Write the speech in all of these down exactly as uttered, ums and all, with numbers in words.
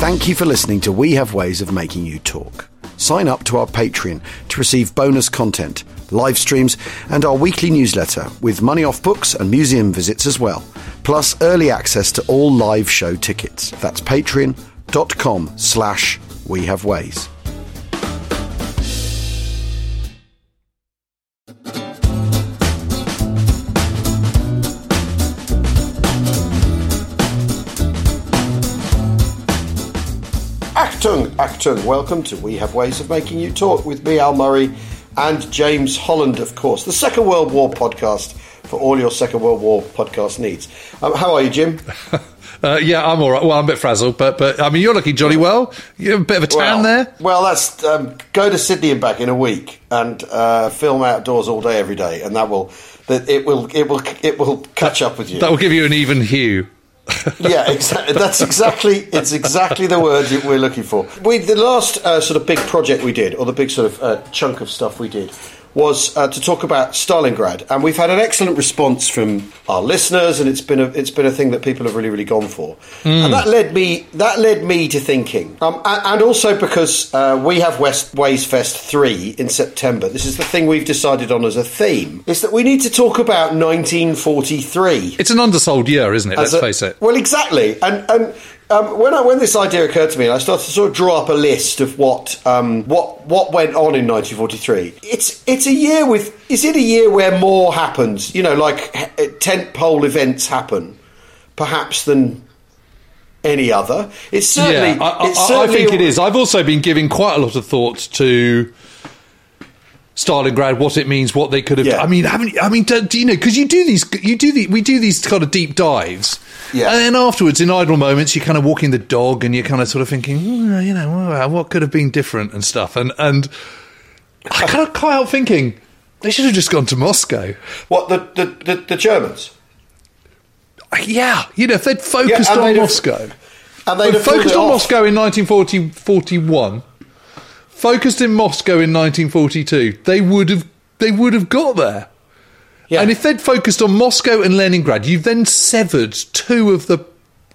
Thank you for listening to We Have Ways of Making You Talk. Sign up to our Patreon to receive bonus content, live streams, and our weekly newsletter with money off books and museum visits as well, plus early access to all live show tickets. That's patreon.com slash We Have Ways. Actung, Actung, welcome to We Have Ways of Making You Talk with me, Al Murray, and James Holland, of course, the Second World War podcast for all your Second World War podcast needs. Um, how are you, Jim? uh, yeah, I'm all right. Well, I'm a bit frazzled, but, but I mean, you're looking jolly well. You have a bit of a tan well, there. Well, that's um, go to Sydney and back in a week and uh, film outdoors all day, every day, and that will, that it will, it will, it will catch up with you. That will give you an even hue. Yeah, exactly. That's exactly it's exactly the word that we're looking for. We the last uh, sort of big project we did, or the big sort of uh, chunk of stuff we did, was uh, to talk about Stalingrad, and we've had an excellent response from our listeners, and it's been a it's been a thing that people have really really gone for, mm. and that led me that led me to thinking, um, and, and also because uh, we have West Ways Fest three in September. This is the thing we've decided on as a theme: is that we need to talk about nineteen forty-three. It's an undersold year, isn't it? Let's a, face it. Well, exactly, and and. Um, when I, when this idea occurred to me, I started to sort of draw up a list of what um, what what went on in nineteen forty-three. It's it's a year with is it a year where more happens? You know, like tentpole events happen, perhaps than any other. It's certainly. Yeah, I, it's I, certainly I think a, it is. I've also been giving quite a lot of thought to Stalingrad, what it means, what they could have. Yeah. I mean, haven't I mean, do, do you know? Because you do these, you do the, we do these kind of deep dives. Yeah. And then afterwards, in idle moments, you're kind of walking the dog and you're kind of sort of thinking, mm, you know, what could have been different and stuff. And and I kind of can't help thinking they should have just gone to Moscow. What, the, the, the, the Germans? Yeah, you know, if they'd focused yeah, on they'd Moscow. Have, and they'd have focused on off. Moscow in nineteen forty-one, focused in Moscow in nineteen forty-two, they would have they would have got there. Yeah. And if they'd focused on Moscow and Leningrad, you've then severed two of the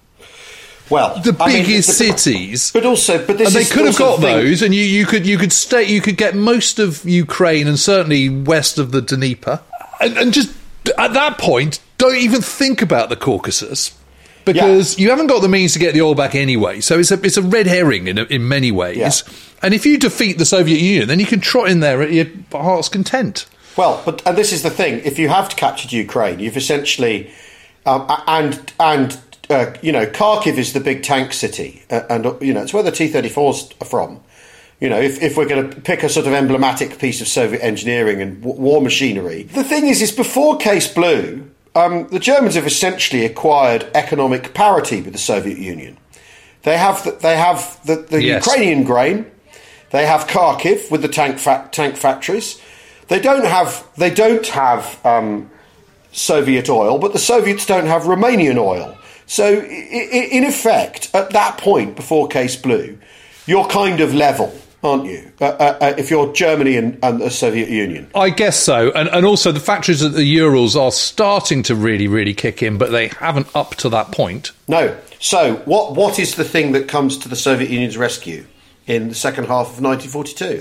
well the I biggest mean, the, cities. But also, but this and they is could have got the those, and you, you could you could stay, you could get most of Ukraine and certainly west of the Dnieper, and, and just at that point, don't even think about the Caucasus. Because yeah. you haven't got the means to get the oil back anyway, so it's a it's a red herring in in many ways. Yeah. And if you defeat the Soviet Union, then you can trot in there at your heart's content. Well, but and this is the thing: if you have captured Ukraine, you've essentially um, and and uh, you know Kharkiv is the big tank city, uh, and uh, you know it's where the T thirty-fours are from. You know, if, if we're going to pick a sort of emblematic piece of Soviet engineering and w- war machinery, the thing is, is before Case Blue. Um, the Germans have essentially acquired economic parity with the Soviet Union. They have the, they have the, the yes. Ukrainian grain. They have Kharkiv with the tank fa- tank factories. They don't have they don't have um, Soviet oil, but the Soviets don't have Romanian oil. So, I- I- in effect, at that point before Case Blue, you're kind of level. Aren't you? Uh, uh, uh, if you're Germany and, and the Soviet Union, I guess so. And, and also, the factories at the Urals are starting to really, really kick in, but they haven't up to that point. No. So, what what is the thing that comes to the Soviet Union's rescue in the second half of nineteen forty-two?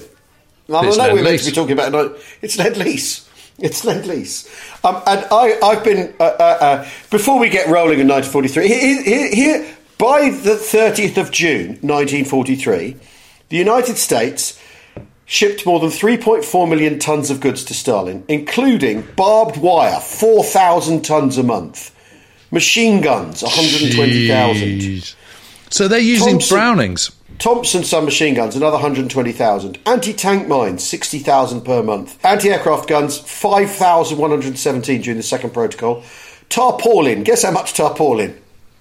I don't know. We're meant to be talking about it's Lend-Lease. It's Lend-Lease. Um, and I, I've been uh, uh, uh, before we get rolling in nineteen forty-three. Here, here, here by the thirtieth of June, nineteen forty-three. The United States shipped more than three point four million tonnes of goods to Stalin, including barbed wire, four thousand tonnes a month, machine guns, one hundred twenty thousand. So they're using Thompson, Brownings. Thompson submachine guns, another one hundred twenty thousand. Anti-tank mines, sixty thousand per month. Anti-aircraft guns, five thousand one hundred seventeen during the second protocol. Tarpaulin, guess how much tarpaulin?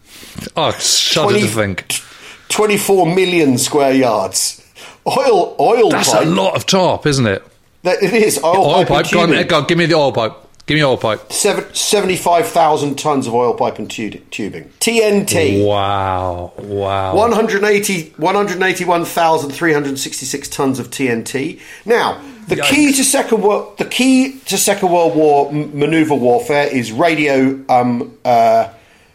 Oh, shudder twenty, to think. twenty-four million square yards. Oil, oil That's pipe. That's a lot of tarp, isn't it? That, it is. Oil, oil pipe. pipe. Go on, Edgar, give me the oil pipe. Give me oil pipe. Seven, seventy-five thousand tonnes of oil pipe and tubing. T N T. Wow. Wow. one hundred eighty, one hundred eighty-one thousand three hundred sixty-six tonnes of T N T. Now, the Yikes. key to Second World, the key to Second World War m- manoeuvre warfare is radio um, uh,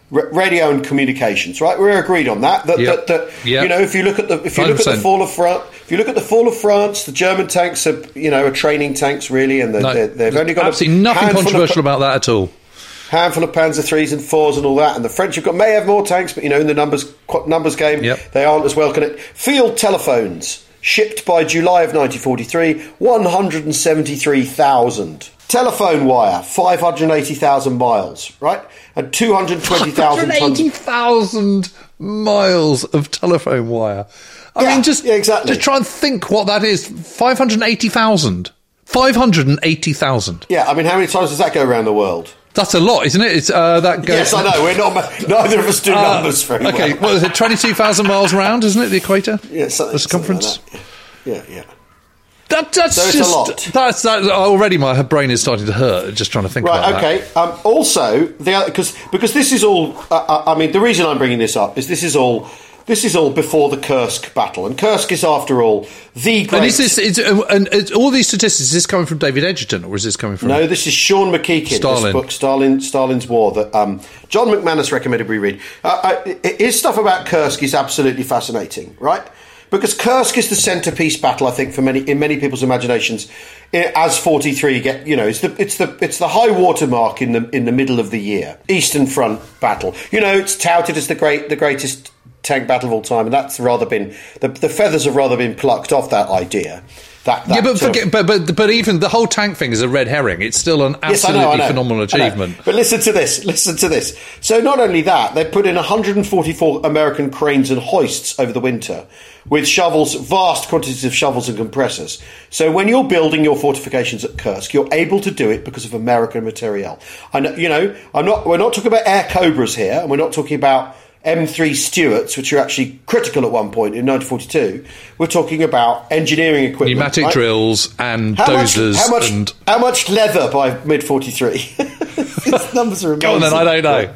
R- radio and communications, right? We're agreed on that. That, yep. that, that yep. you know, if you look at the if you one hundred percent. look at the fall of France, if you look at the fall of France, the German tanks are you know are training tanks really, and no, they're, they've only got absolutely a nothing controversial of, about that at all. Handful of Panzer threes and fours and all that, and the French have got may have more tanks, but you know in the numbers numbers game yep. they aren't as well connected. Field telephones shipped by July of nineteen forty-three, one hundred seventy-three thousand. Telephone wire, five hundred eighty thousand miles, right? And two hundred twenty thousand tons. one hundred eighty thousand miles of telephone wire. I yeah, mean, just, yeah, exactly. just try and think what that is. five hundred eighty thousand. five hundred eighty thousand. Yeah, I mean, how many times does that go around the world? That's a lot, isn't it? It's, uh, that goes, yes, I know. We're not. Neither of us do uh, numbers very well. Okay, what is it? Twenty-two thousand miles round, isn't it? The equator. Yeah, something, the circumference. Something like that. Yeah, yeah. That, that's so it's just a lot. That's that, already. My brain is starting to hurt just trying to think right, about okay. that. Right. Okay. Um, also, the because because this is all. Uh, I mean, the reason I'm bringing this up is this is all. This is all before the Kursk battle, and Kursk is, after all, the great... And is this, is, uh, and it's, all these statistics, is this coming from David Edgerton, or is this coming from... No, this is Sean McKeekin, Stalin. This book, Stalin, Stalin's War, that um, John McManus recommended we read. Uh, uh, his stuff about Kursk is absolutely fascinating, right? Because Kursk is the centrepiece battle, I think, for many in many people's imaginations. As forty-three get, you know, it's the it's the it's the high watermark in the in the middle of the year, Eastern Front battle. You know, it's touted as the great the greatest tank battle of all time, and that's rather been the, the feathers have rather been plucked off that idea. That, that yeah, but, sort forget, of, but but but even the whole tank thing is a red herring. It's still an absolutely yes, I know, I know, phenomenal achievement. But listen to this. Listen to this. So not only that, they put in one hundred forty-four American cranes and hoists over the winter with shovels, vast quantities of shovels and compressors. So when you're building your fortifications at Kursk, you're able to do it because of American materiel. I know, you know, I'm not. We're not talking about Air Cobras here, and we're not talking about M three Stuarts, which are actually critical at one point in nineteen forty-two. We're talking about engineering equipment, pneumatic right? drills and how dozers. Much, how much? And... How much leather by mid forty-three? These numbers are amazing. Go on then, I don't know.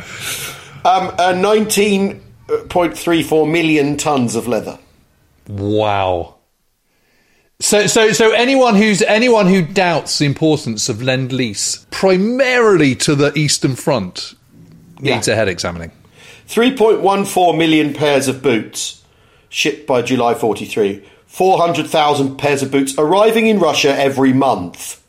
Um, uh, nineteen point three four million tons of leather. Wow. So, so, so anyone who's anyone who doubts the importance of Lend-Lease primarily to the Eastern Front needs yeah. a head examining. three point one four million pairs of boots shipped by July forty-three. four hundred thousand pairs of boots arriving in Russia every month.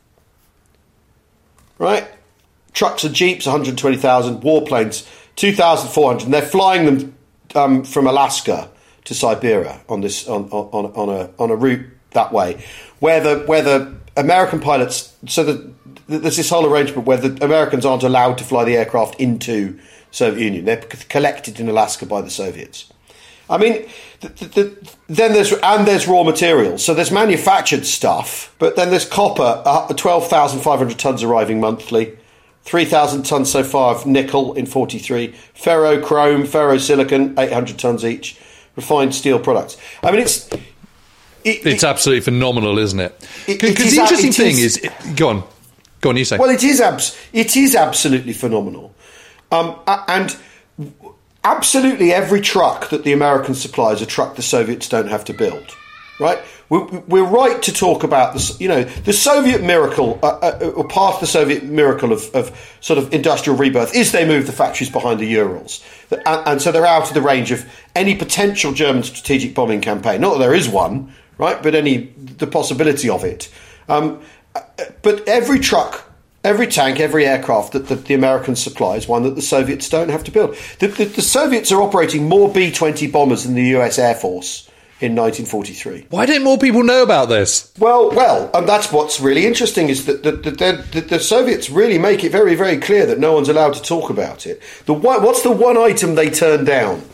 Right? Trucks and jeeps, one hundred twenty thousand. Warplanes, two thousand four hundred. And they're flying them um, from Alaska to Siberia on this on, on, on a on a route that way, where the where the American pilots. So the, there's this whole arrangement where the Americans aren't allowed to fly the aircraft into Soviet Union. They're collected in Alaska by the Soviets. I mean, the, the, the, then there's and there's raw materials. So there's manufactured stuff, but then there's copper, uh, twelve thousand five hundred tons arriving monthly, three thousand tons so far of nickel in forty-three, ferrochrome, ferrosilicon, eight hundred tons each, refined steel products. I mean, it's it, it's it, absolutely phenomenal, isn't it? Because the interesting it thing is, is it, go on, go on, you say. Well, it is abs- it is absolutely phenomenal. Um, and absolutely every truck that the Americans supply is a truck the Soviets don't have to build, right? We're, we're right to talk about this. You know, the Soviet miracle, uh, uh, or part of the Soviet miracle of, of sort of industrial rebirth, is they moved the factories behind the Urals, and, and so they're out of the range of any potential German strategic bombing campaign. Not that there is one, right? But any the possibility of it. Um, but every truck. Every tank, every aircraft that the, the Americans supply is one that the Soviets don't have to build. The, the, the Soviets are operating more B twenty bombers than the U S Air Force in nineteen forty-three. Why don't more people know about this? Well, well, and that's what's really interesting is that the, the, the, the Soviets really make it very, very clear that no one's allowed to talk about it. The one, what's the one item they turned down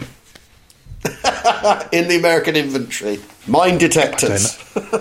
in the American inventory? Mine detectors.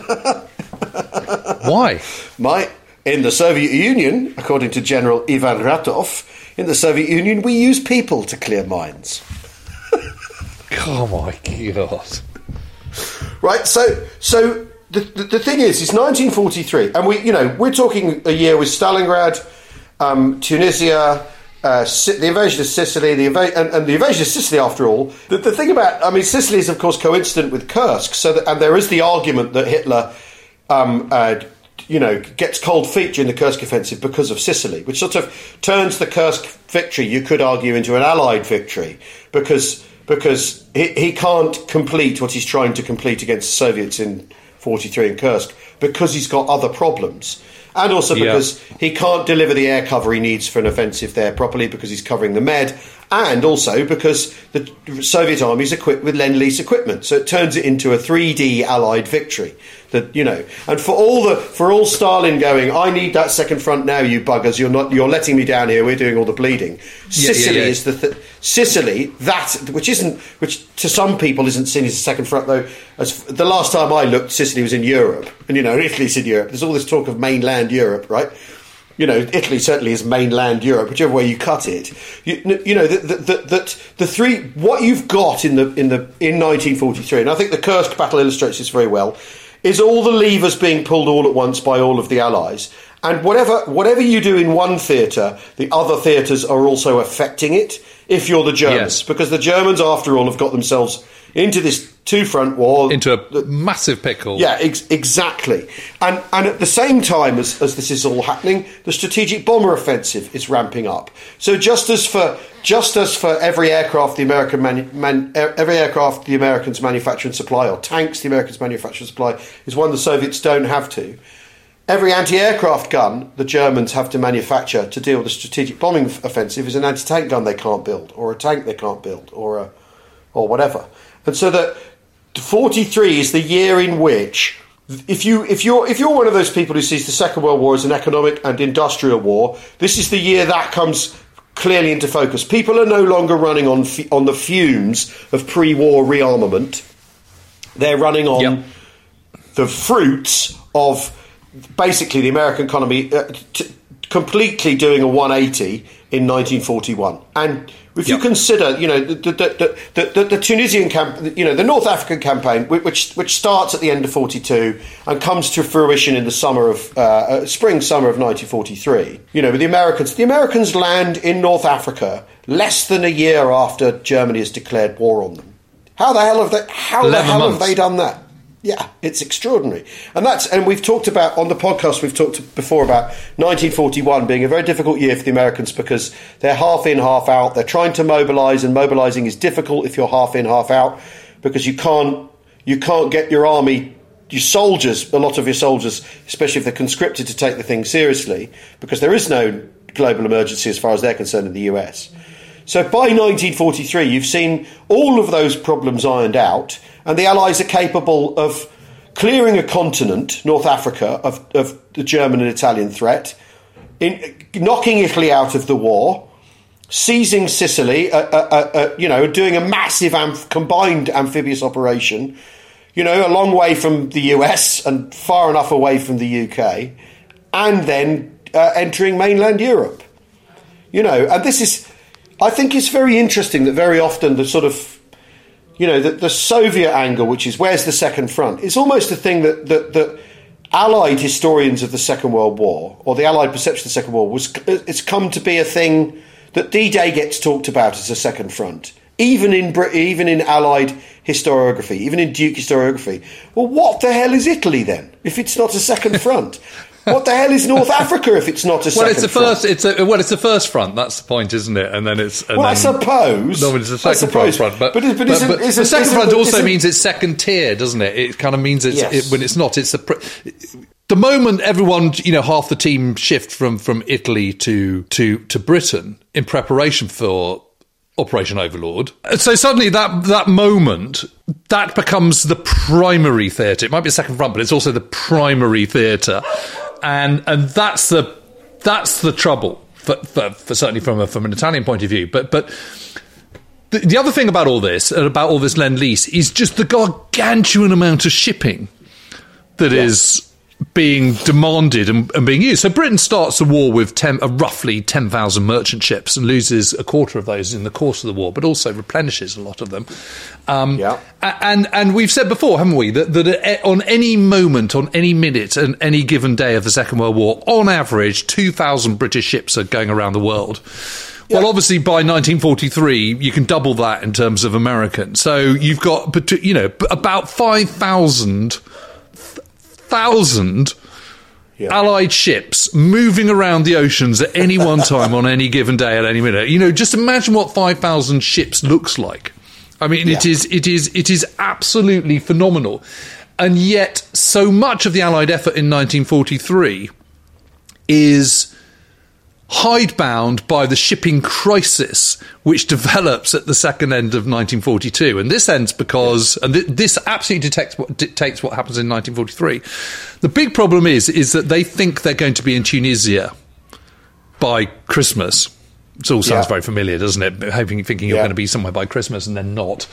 Why? My... In the Soviet Union, according to General Ivan Ratov, in the Soviet Union, we use people to clear mines. Oh my God! Right, so so the, the the thing is, it's nineteen forty-three, and we you know we're talking a year with Stalingrad, um, Tunisia, uh, the invasion of Sicily, the inva- and, and the invasion of Sicily. After all, the, the thing about I mean, Sicily is of course coincident with Kursk, so that, and there is the argument that Hitler. Um, uh, you know, gets cold feet during the Kursk offensive because of Sicily, which sort of turns the Kursk victory, you could argue, into an Allied victory because because he, he can't complete what he's trying to complete against the Soviets in forty-three in Kursk because he's got other problems. And also because yeah. he can't deliver the air cover he needs for an offensive there properly because he's covering the Med, and also because the Soviet army is equipped with Lend-Lease equipment, so it turns it into a three D Allied victory. That you know, and for all the for all Stalin going, I need that second front now, you buggers. You're not. You're letting me down here. We're doing all the bleeding. Yeah, Sicily yeah, yeah. is the th- Sicily that which isn't which to some people isn't seen as a second front though. As the last time I looked, Sicily was in Europe, and you know, Italy's in Europe. There's all this talk of mainland Europe, right? You know, Italy certainly is mainland Europe, whichever way you cut it. You, you know, that the, the, the, the three what you've got in the in the in nineteen forty-three, and I think the Kursk battle illustrates this very well, is all the levers being pulled all at once by all of the Allies, and whatever whatever you do in one theatre, the other theatres are also affecting it. If you're the Germans, yes. because the Germans, after all, have got themselves into this two-front war. Into a massive pickle. Yeah, ex- exactly. And and at the same time as, as this is all happening, the strategic bomber offensive is ramping up. So just as for just as for every aircraft the American manu- man, every aircraft the Americans manufacture and supply, or tanks the Americans manufacture and supply, is one the Soviets don't have to. Every anti-aircraft gun the Germans have to manufacture to deal with the strategic bombing offensive is an anti-tank gun they can't build, or a tank they can't build, or a, or whatever. And so that forty-three is the year in which, if you if you're if you're one of those people who sees the Second World War as an economic and industrial war, this is the year that comes clearly into focus. People are no longer running on on the fumes of pre-war rearmament; they're running on yep. the fruits of basically the American economy uh, t- completely doing a one eighty in nineteen forty-one. And if yep. you consider, you know, the the, the, the, the, the Tunisian camp, you know, the North African campaign, which which starts at the end of forty-two and comes to fruition in the summer of uh, spring summer of nineteen forty-three. You know, with the Americans, the Americans land in North Africa less than a year after Germany has declared war on them. How the hell have they? How the hell months. have they done that? Yeah, it's extraordinary. And that's and we've talked about, on the podcast, we've talked before about nineteen forty-one being a very difficult year for the Americans because they're half in, half out. They're trying to mobilise, and mobilising is difficult if you're half in, half out, because you can't you can't get your army, your soldiers, a lot of your soldiers, especially if they're conscripted, to take the thing seriously, because there is no global emergency as far as they're concerned in the U S. So by nineteen forty-three, you've seen all of those problems ironed out, and the Allies are capable of clearing a continent, North Africa, of, of the German and Italian threat, in knocking Italy out of the war, seizing Sicily, uh, uh, uh, uh, you know, doing a massive amph- combined amphibious operation, you know, a long way from the U S and far enough away from the U K, and then uh, entering mainland Europe. You know, and this is... I think it's very interesting that very often the sort of, you know, the, the Soviet angle, which is where's the second front, is almost a thing that, that, that Allied historians of the Second World War, or the Allied perception of the Second World War, was, it's come to be a thing that D-Day gets talked about as a second front, even in even in Allied historiography, even in Duke historiography. Well, what the hell is Italy then, if it's not a second front? What the hell is North Africa if it's not a second well, it's the front? first. It's a well, it's the first front. That's the point, isn't it? And then it's and well, then, I suppose. No, it's the second suppose, front. But but, but, but, isn't, but isn't, the second isn't, front isn't, also isn't, means it's second tier, doesn't it? It kind of means it's yes. it, when it's not. It's the the moment everyone, you know, half the team shift from from Italy to to to Britain in preparation for Operation Overlord. So suddenly that that moment, that becomes the primary theatre. It might be a second front, but it's also the primary theatre. And and that's the that's the trouble for, for, for certainly from a, from an Italian point of view. But but the, the other thing about all this and about all this Lend-Lease is just the gargantuan amount of shipping that yeah. is being demanded and, and being used. So Britain starts the war with ten, uh, roughly ten thousand merchant ships and loses a quarter of those in the course of the war, but also replenishes a lot of them. Um, yeah. And and we've said before, haven't we, that, that on any moment, on any minute, and any given day of the Second World War, on average, two thousand British ships are going around the world. Yeah. Well, obviously, by nineteen forty-three, you can double that in terms of American. So you've got, you know, about five thousand thousand Yeah. Allied ships moving around the oceans at any one time on any given day at any minute. You know, just imagine what five thousand ships looks like. I mean, yeah. it is it is it is absolutely phenomenal. And yet so much of the Allied effort in nineteen forty-three is hidebound by the shipping crisis which develops at the second end of nineteen forty-two. And this ends because, and th- this absolutely dictates what, dictates what happens in nineteen forty-three. The big problem is, is that they think they're going to be in Tunisia by Christmas. It all sounds yeah. very familiar, doesn't it? Hoping, thinking you're yeah. going to be somewhere by Christmas and then not.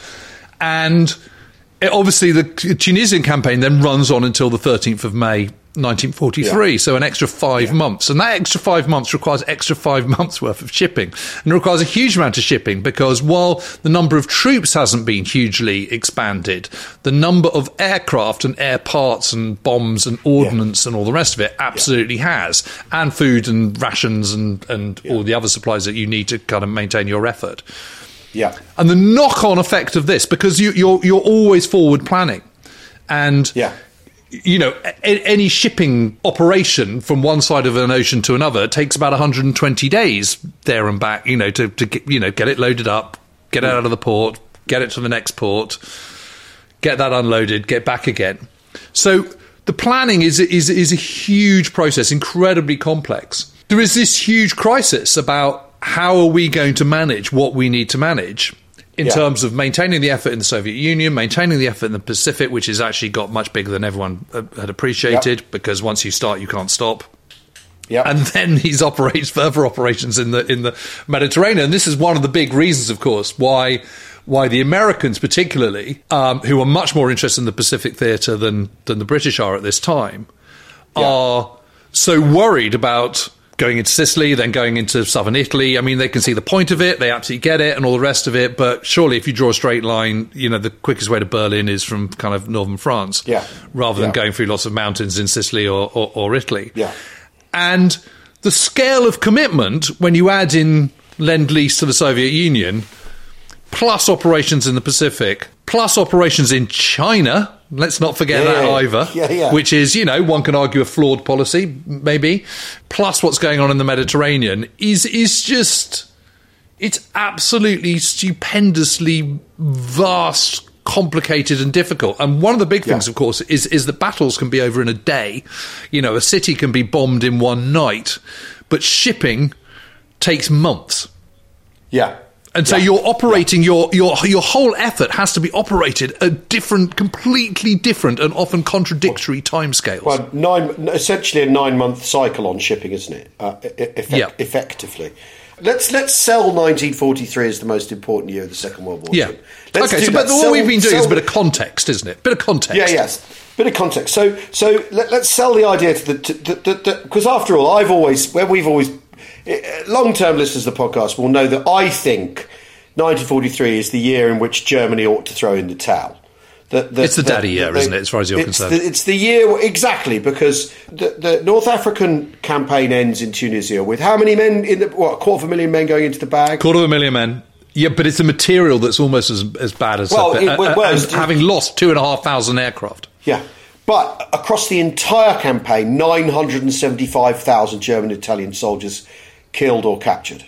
And it, obviously the Tunisian campaign then runs on until the thirteenth of May nineteen forty-three, yeah. so an extra five yeah. months. And that extra five months requires extra five months worth of shipping. And it requires a huge amount of shipping because while the number of troops hasn't been hugely expanded, the number of aircraft and air parts and bombs and ordnance yeah. and all the rest of it absolutely yeah. has. And food and rations and, and yeah. all the other supplies that you need to kind of maintain your effort. Yeah. And the knock-on effect of this, because you, you're, you're always forward planning. And... yeah. You know, a- any shipping operation from one side of an ocean to another takes about one hundred twenty days there and back, you know, to, to get, you know, get it loaded up, get it out of the port, get it to the next port, get that unloaded, get back again. So the planning is, is, is a huge process, incredibly complex. There is this huge crisis about how are we going to manage what we need to manage in yeah. terms of maintaining the effort in the Soviet Union, maintaining the effort in the Pacific, which has actually got much bigger than everyone had appreciated, yep. because once you start, you can't stop. Yep. And then these operates further operations in the in the Mediterranean. This is one of the big reasons, of course, why why the Americans, particularly, um, who are much more interested in the Pacific theatre than than the British are at this time, yep. are so worried about going into Sicily, then going into southern Italy. I mean, they can see the point of it, they absolutely get it, and all the rest of it, but surely if you draw a straight line, you know, the quickest way to Berlin is from kind of northern France, yeah. rather than yeah. going through lots of mountains in Sicily or, or, or Italy. Yeah. And the scale of commitment, when you add in Lend-Lease to the Soviet Union, plus operations in the Pacific, plus operations in China, let's not forget yeah, that yeah, either, yeah, yeah. which is, you know, one can argue a flawed policy, maybe, plus what's going on in the Mediterranean, is is just, it's absolutely stupendously vast, complicated and difficult. And one of the big things, yeah. of course, is, is that battles can be over in a day. You know, a city can be bombed in one night, but shipping takes months. Yeah. And so yeah. you're operating, yeah. your your your whole effort has to be operated at different, completely different and often contradictory timescales. Well, nine, essentially a nine-month cycle on shipping, isn't it? Uh, effect, yeah. Effectively. Let's let's sell nineteen forty-three as the most important year of the Second World War. Yeah. Let's okay, so that. but all sell, we've been doing sell, is a bit of context, isn't it? Bit of context. Yeah, yes. Bit of context. So so let, let's sell the idea to the... Because after all, I've always... where we've always... Long-term listeners of the podcast will know that I think nineteen forty-three is the year in which Germany ought to throw in the towel. The, the, it's the, the daddy year, the, isn't it, as far as you're it's concerned? The, it's the year, exactly, because the, the North African campaign ends in Tunisia with how many men, in the, what, a quarter of a million men going into the bag? Quarter of a million men. Yeah, but it's a material that's almost as, as bad as... Well, it, well, well and having lost two and a half thousand aircraft. Yeah. But across the entire campaign, nine hundred seventy-five thousand German and Italian soldiers killed or captured.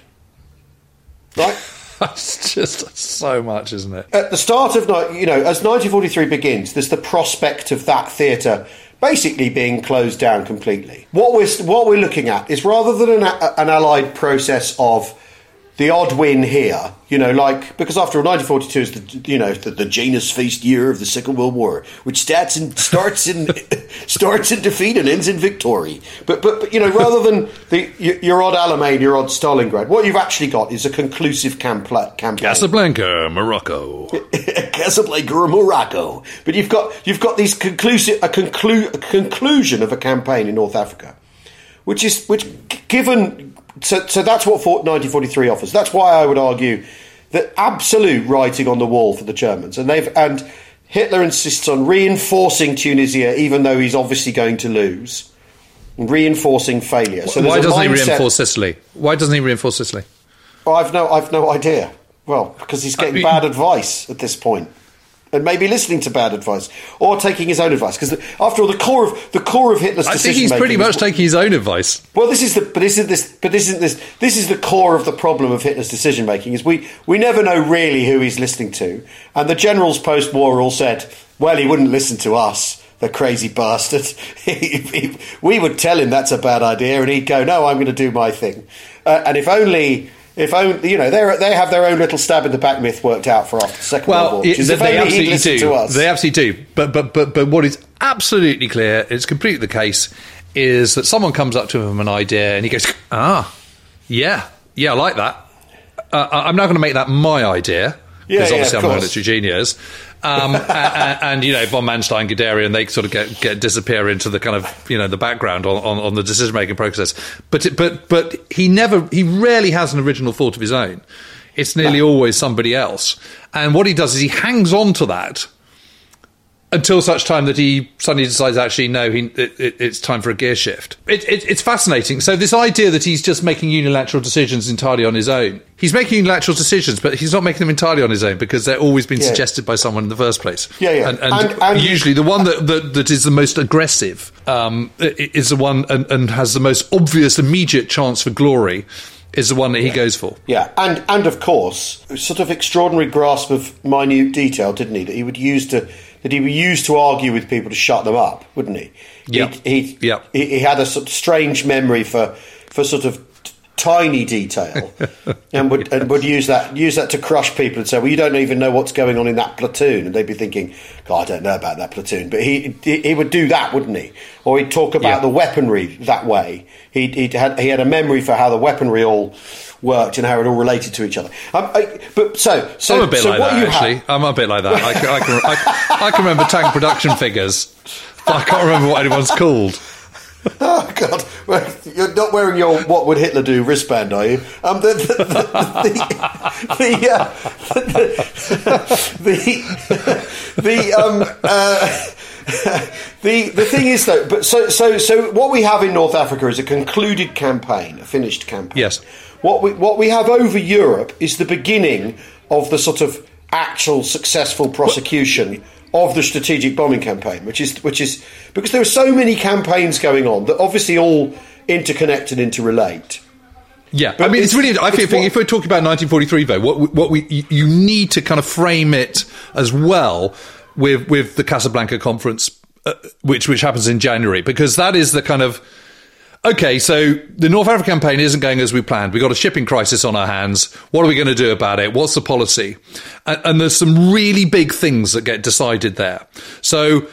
Right? That's just so much, isn't it? At the start of, you know, as nineteen forty-three begins, there's the prospect of that theatre basically being closed down completely. What we're what we're looking at is, rather than an, an Allied process of the odd win here, you know, like, because after all, nineteen forty-two is the, you know, the, the Janus Feast year of the Second World War, which starts in starts in starts in defeat and ends in victory. But, but but you know, rather than the your odd Alamein, your odd Stalingrad, what you've actually got is a conclusive camp- campaign. Casablanca, Morocco. Casablanca or Morocco. But you've got you've got these conclusive a, conclu- a conclusion of a campaign in North Africa, which is which given. So, so that's what nineteen forty-three offers. That's why I would argue that absolute writing on the wall for the Germans, and they've and Hitler insists on reinforcing Tunisia, even though he's obviously going to lose, reinforcing failure. So why doesn't mindset, he reinforce Sicily? Why doesn't he reinforce Sicily? Well, I've no, I've no idea. Well, because he's getting I mean, bad advice at this point. and maybe listening to bad advice or taking his own advice. Because after all, the core of the core of Hitler's I decision think he's making pretty much is, taking his own advice. Well, this is the but isn't this but isn't this this is the core of the problem of Hitler's decision making. Is we we never know really who he's listening to, and the generals post war all said, well, he wouldn't listen to us. The crazy bastard. he, he, we would tell him that's a bad idea, and he'd go, "No, I'm going to do my thing." Uh, and if only, if only, you know, they they have their own little stab in the back myth worked out for after the Second well, World War. Which is they, if they only he'd absolutely listen do. to us. They absolutely do. But but but but what is absolutely clear, it's completely the case, is that someone comes up to him with an idea, and he goes, "Ah, yeah, yeah, I like that. Uh, I'm now going to make that my idea." Because Yeah, obviously yeah, I'm a course. military genius. Um, and, and, and, you know, von Manstein, Guderian, they sort of get, get disappear into the kind of, you know, the background on, on, on the decision-making process. But, it, but, but he never, he rarely has an original thought of his own. It's nearly No. always somebody else. And what he does is he hangs on to that until such time that he suddenly decides, actually, no, he, it, it, it's time for a gear shift. It, it, it's fascinating. So this idea that he's just making unilateral decisions entirely on his own. He's making unilateral decisions, but he's not making them entirely on his own because they're always been Yeah. suggested by someone in the first place. Yeah, yeah. And, and, And- and- usually the one that, that, that is the most aggressive um, is the one and, and has the most obvious, immediate chance for glory is the one that he goes for. Yeah, and and of course, sort of extraordinary grasp of minute detail, didn't he? That he would use to that he would use to argue with people to shut them up, wouldn't he? Yep. He he, Yep. he he had a sort of strange memory for for sort of t- tiny detail, and would and would use that use that to crush people and say, well, you don't even know what's going on in that platoon, and they'd be thinking, God, I don't know about that platoon, but he he, he would do that, wouldn't he? Or he'd talk about Yeah. the weaponry that way. He he had he had a memory for how the weaponry all worked and how it all related to each other. Um, I, but so so I'm a bit so like what that, you actually. have, I'm a bit like that. I, can- I, can, I, I can remember tank production figures, but I can't remember what anyone's called. Oh God! Well, you're not wearing your "What would Hitler do" wristband, are you? Um, the the the the, uh, the, the um uh, the the thing is though, but so so so what we have in North Africa is a concluded campaign, a finished campaign. Yes. What we what we have over Europe is the beginning of the sort of actual successful prosecution of the strategic bombing campaign, which is which is because there are so many campaigns going on that obviously all interconnect and interrelate. Yeah, But I mean, it's, it's- really. I it's think what- if we're talking about nineteen forty-three, though, what we, what we you- you need to kind of frame it as well with with the Casablanca conference, uh, which which happens in January, because that is the kind of okay. So the North African campaign isn't going as we planned. We've got a shipping crisis on our hands. What are we going to do about it? What's the policy? And, and there's some really big things that get decided there. So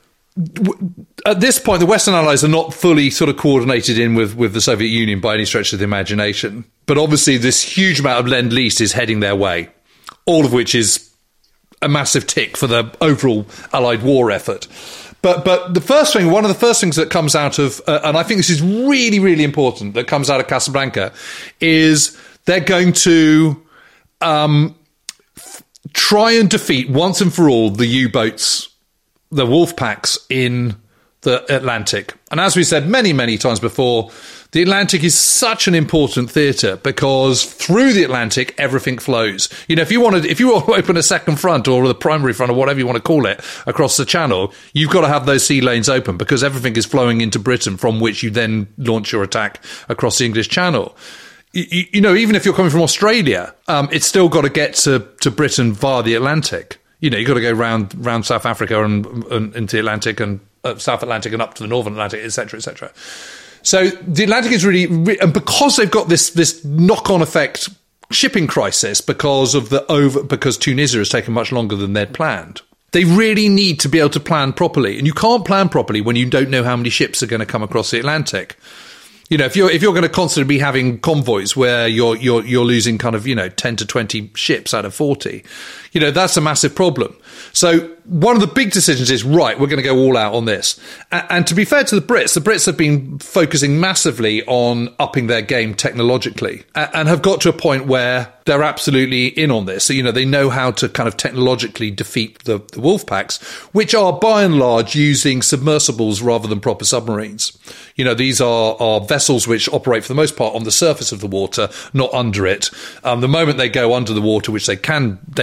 at this point, the Western Allies are not fully sort of coordinated in with, with the Soviet Union by any stretch of the imagination. But obviously, this huge amount of Lend-Lease is heading their way, all of which is a massive tick for the overall Allied war effort. But but the first thing, one of the first things that comes out of, uh, and I think this is really, really important, that comes out of Casablanca, is they're going to um, f- try and defeat once and for all the U-boats, the wolf packs in the Atlantic. And as we said many, many times before, the Atlantic is such an important theatre because through the Atlantic, everything flows. You know, if you wanted, if you want to open a second front or the primary front or whatever you want to call it across the channel, you've got to have those sea lanes open because everything is flowing into Britain from which you then launch your attack across the English Channel. You, you know, even if you're coming from Australia, um, it's still got to get to, to Britain via the Atlantic. You know, you've got to go round round South Africa and, and into the Atlantic and uh, South Atlantic and up to the Northern Atlantic, et cetera, et cetera. So the Atlantic is really, re- and because they've got this this knock-on effect shipping crisis because of the over because Tunisia has taken much longer than they'd planned. They really need to be able to plan properly, and you can't plan properly when you don't know how many ships are going to come across the Atlantic. You know, if you're if you're going to constantly be having convoys where you're you're you're losing kind of, you know, ten to twenty ships out of forty, you know, that's a massive problem. So one of the big decisions is, right, we're going to go all out on this. And, and to be fair to the Brits, the Brits have been focusing massively on upping their game technologically and, and have got to a point where they're absolutely in on this. So, you know, they know how to kind of technologically defeat the, the wolf packs, which are by and large using submersibles rather than proper submarines. You know, these are, are vessels which operate for the most part on the surface of the water, not under it. Um, the moment they go under the water, which they can they can do,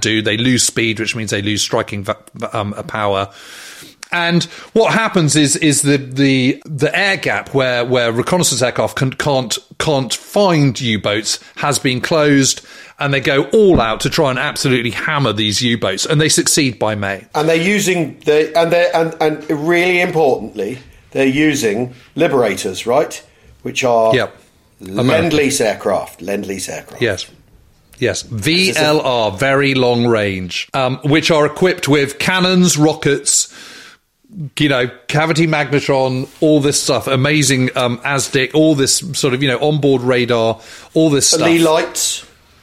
do. They lose speed, which means they lose striking um, power. And what happens is is the the, the air gap where, where reconnaissance aircraft can, can't can't find U-boats has been closed, and they go all out to try and absolutely hammer these U-boats, and they succeed by May. And they're using the and they and and really importantly, they're using Liberators, right? Which are yep. Lend-Lease aircraft. Lend-Lease aircraft. Yes. Yes, V L R, very long range, um, which are equipped with cannons, rockets, you know, cavity magnetron, all this stuff, amazing um, A S D I C, all this sort of, you know, onboard radar, all this stuff. Lee lights.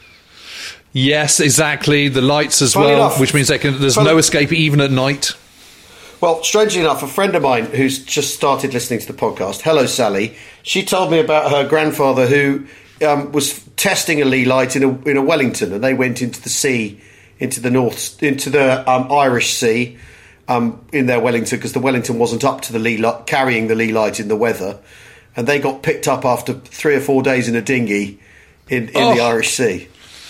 Yes, exactly. The lights as Funny well, enough, which means they can. There's funny, no escape even at night. Well, strangely enough, a friend of mine who's just started listening to the podcast, hello Sally, she told me about her grandfather who um, was testing a Lee light in a, in a Wellington, and they went into the sea, into the north, into the um, Irish Sea, um, in their Wellington, because the Wellington wasn't up to the Lee light, carrying the Lee light in the weather, and they got picked up after three or four days in a dinghy in, in oh. the Irish Sea.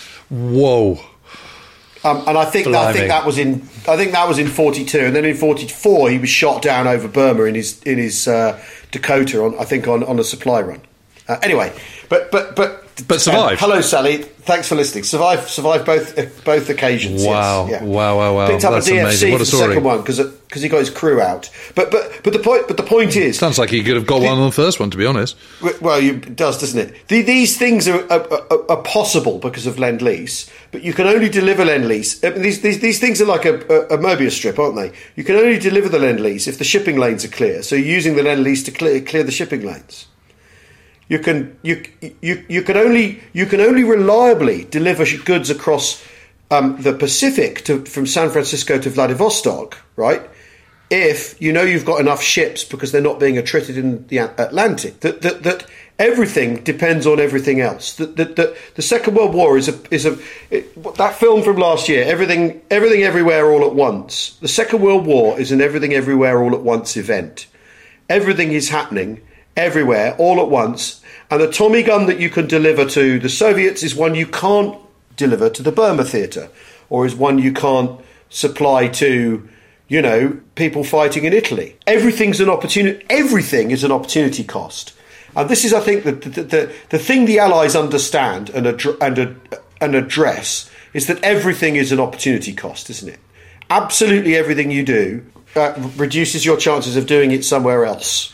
Whoa. Um, and I think that, I think that was in I think that was in forty-two, and then in forty-four he was shot down over Burma in his in his uh, Dakota on I think on, on a supply run. Uh, anyway, but but but but survived. Uh, hello, Sally. Thanks for listening. Survived survived both uh, both occasions. Wow, yes. yeah. wow, wow, wow. Picked up That's a D F C amazing. What a for the story. second one because because he got his crew out. But but but the point but the point is, sounds like he could have got the, one on the first one. To be honest, well, you, it does, doesn't it? The, these things are, are, are, are possible because of Lend-Lease, but you can only deliver Lend-Lease. I mean, these, these these things are like a, a, a Mobius strip, aren't they? You can only deliver the Lend-Lease if the shipping lanes are clear. So you're using the Lend-Lease to clear clear the shipping lanes. You can you you you can only you can only reliably deliver goods across um, the Pacific to, from San Francisco to Vladivostok, right? If you know you've got enough ships because they're not being attrited in the Atlantic. That that, that everything depends on everything else. That that, that the Second World War is a is a it, that film from last year. Everything everything everywhere all at once. The Second World War is an everything everywhere all at once event. Everything is happening everywhere, all at once, and the Tommy gun that you can deliver to the Soviets is one you can't deliver to the Burma theatre, or is one you can't supply to, you know, people fighting in Italy. Everything's an opportunity. Everything is an opportunity cost, and this is, I think, the the the, the thing the Allies understand and ad- and ad- and address is that everything is an opportunity cost, isn't it? Absolutely everything you do uh, reduces your chances of doing it somewhere else.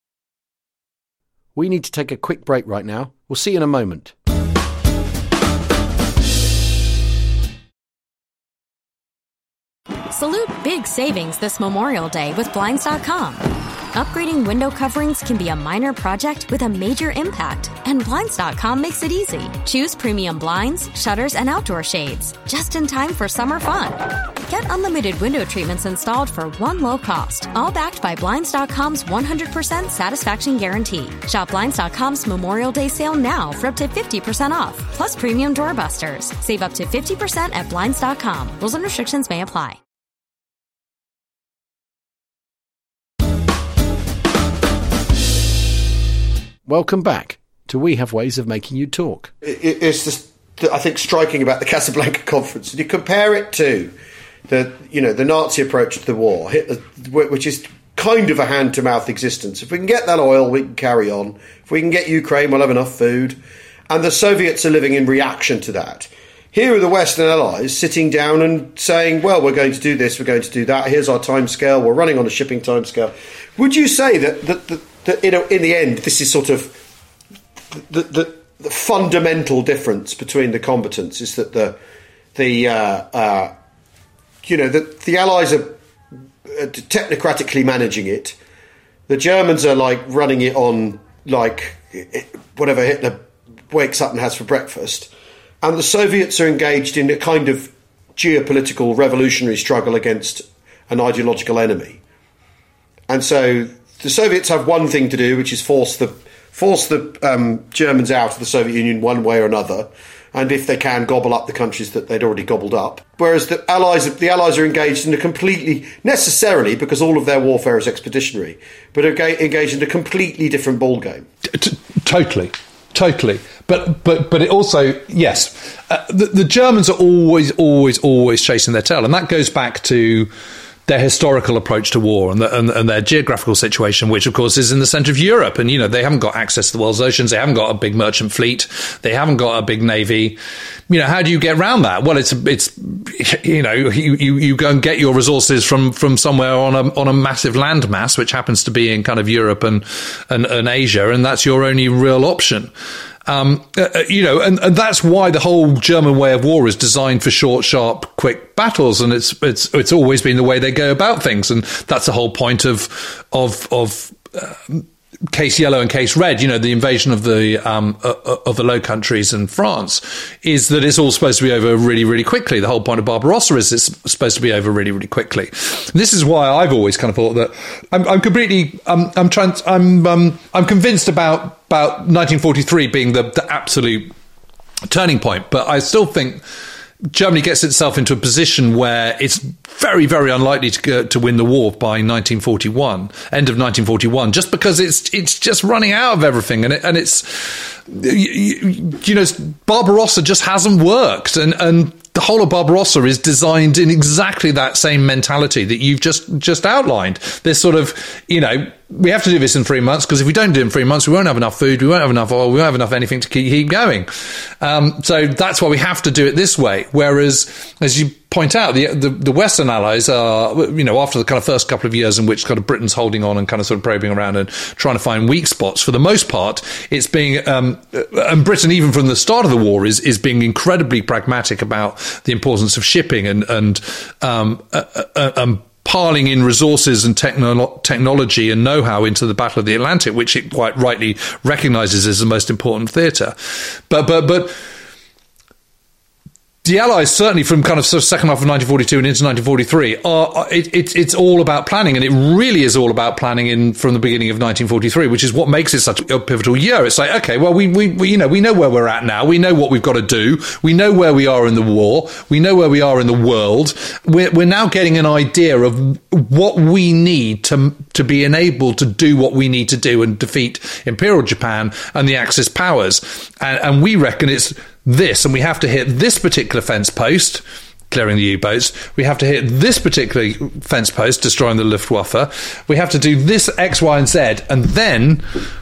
We need to take a quick break right now. We'll see you in a moment. Salute big savings this Memorial Day with Blinds dot com. Upgrading window coverings can be a minor project with a major impact, and Blinds dot com makes it easy. Choose premium blinds, shutters, and outdoor shades, just in time for summer fun. Get unlimited window treatments installed for one low cost, all backed by Blinds dot com's one hundred percent satisfaction guarantee. Shop Blinds dot com's Memorial Day sale now for up to fifty percent off, plus premium doorbusters. Save up to fifty percent at Blinds dot com. Rules and restrictions may apply. Welcome back to We Have Ways of Making You Talk. It, it's just, I think, striking about the Casablanca conference. And you compare it to the, you know, the Nazi approach to the war, which is kind of a hand-to-mouth existence. If we can get that oil, we can carry on. If we can get Ukraine, we'll have enough food. And the Soviets are living in reaction to that. Here are the Western allies sitting down and saying, well, we're going to do this, we're going to do that. Here's our timescale. We're running on a shipping timescale. Would you say that that, that, that you know, in the end, this is sort of the, the, the fundamental difference between the combatants is that the the uh, uh, you know the, the allies are technocratically managing it. The Germans are like running it on like whatever Hitler wakes up and has for breakfast. And the Soviets are engaged in a kind of geopolitical revolutionary struggle against an ideological enemy. And so the Soviets have one thing to do, which is force the force the um, Germans out of the Soviet Union one way or another, and if they can, gobble up the countries that they'd already gobbled up. Whereas the Allies, the Allies are engaged in a completely, necessarily, because all of their warfare is expeditionary, but are engaged in a completely different ballgame. T- totally. totally. But but but it also, yes, uh, the, the Germans are always, always, always chasing their tail. And that goes back to their historical approach to war and, the, and, and their geographical situation, which, of course, is in the centre of Europe. And, you know, they haven't got access to the world's oceans. They haven't got a big merchant fleet. They haven't got a big navy. You know, how do you get around that? Well, it's, it's you know, you, you, you go and get your resources from, from somewhere on a on a massive landmass, which happens to be in kind of Europe and, and, and Asia, and that's your only real option. Um, uh, you know, and, and that's why the whole German way of war is designed for short, sharp, quick battles, and it's it's it's always been the way they go about things, and that's the whole point of of of uh, Case Yellow and Case Red. You know, the invasion of the um, uh, of the Low Countries and France is that it's all supposed to be over really, really quickly. The whole point of Barbarossa is it's supposed to be over really, really quickly. And this is why I've always kind of thought that I'm, I'm completely um, I'm trying to, I'm um, I'm convinced about about nineteen forty-three being the, the absolute turning point, but I still think Germany gets itself into a position where it's very, very unlikely to go, to win the war by nineteen forty-one, end of nineteen forty-one, just because it's it's just running out of everything, and it, and it's you, you know Barbarossa just hasn't worked, and and the whole of Barbarossa is designed in exactly that same mentality that you've just just outlined. This sort of, you know, we have to do this in three months because if we don't do it in three months, we won't have enough food, we won't have enough oil, we won't have enough anything to keep, keep going. Um, so that's why we have to do it this way. Whereas, as you point out, the, the the Western allies are, you know, after the kind of first couple of years in which kind of Britain's holding on and kind of sort of probing around and trying to find weak spots, for the most part, it's being, um, and Britain, even from the start of the war, is is being incredibly pragmatic about the importance of shipping and and um, uh, uh, um, piling in resources and techno- technology and know-how into the Battle of the Atlantic, which it quite rightly recognises as the most important theatre. But but but. The Allies, certainly from kind of, sort of second half of nineteen forty-two and into nineteen forty-three, are it, it, it's all about planning, and it really is all about planning in from the beginning of nineteen forty-three, which is what makes it such a pivotal year. It's like, okay, well, we, we, we you know we know where we're at now. We know what we've got to do. We know where we are in the war. We know where we are in the world. We're we're now getting an idea of what we need to to be enabled to do what we need to do and defeat Imperial Japan and the Axis powers, and, and we reckon it's this, and we have to hit this particular fence post, clearing the U-boats. We have to hit this particular fence post, destroying the Luftwaffe. We have to do this X, Y, and Z, and then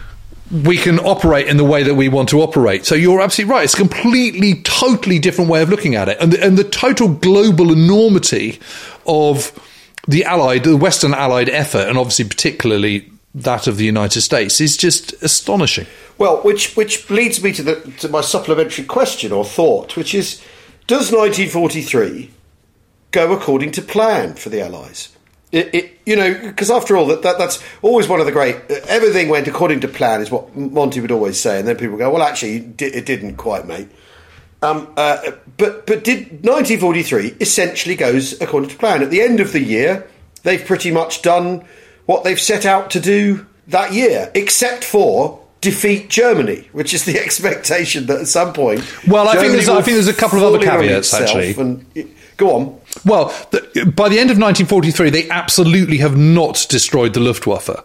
we can operate in the way that we want to operate. So you're absolutely right. It's a completely, totally different way of looking at it. And the, and the total global enormity of the Allied, the Western Allied effort, and obviously particularly that of the United States, is just astonishing. Well, which which leads me to the to my supplementary question or thought, which is, does nineteen forty-three go according to plan for the Allies? It, it you know, because after all, that, that that's always one of the great. Everything went according to plan is what Monty would always say, and then people go, well, actually, it didn't quite, mate. Um, uh, but but did nineteen forty-three essentially goes according to plan? At the end of the year, they've pretty much done what they've set out to do that year, except for defeat Germany, which is the expectation that at some point. Well, I think there's I think there's a couple of other caveats actually. And, go on. Well, the, by the end of nineteen forty-three, they absolutely have not destroyed the Luftwaffe,